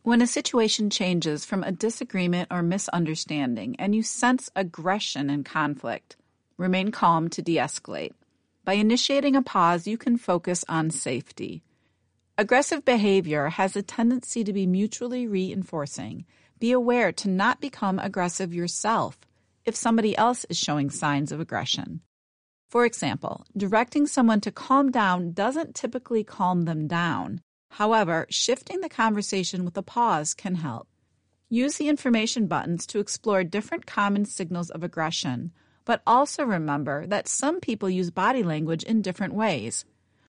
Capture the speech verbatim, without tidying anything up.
When a situation changes from a disagreement or misunderstanding and you sense aggression and conflict, remain calm to de-escalate. By initiating a pause, you can focus on safety. Aggressive behavior has a tendency to be mutually reinforcing. Be aware to not become aggressive yourself if somebody else is showing signs of aggression. For example, directing someone to calm down doesn't typically calm them down. However, shifting the conversation with a pause can help. Use the information buttons to explore different common signals of aggression, but also remember that some people use body language in different ways.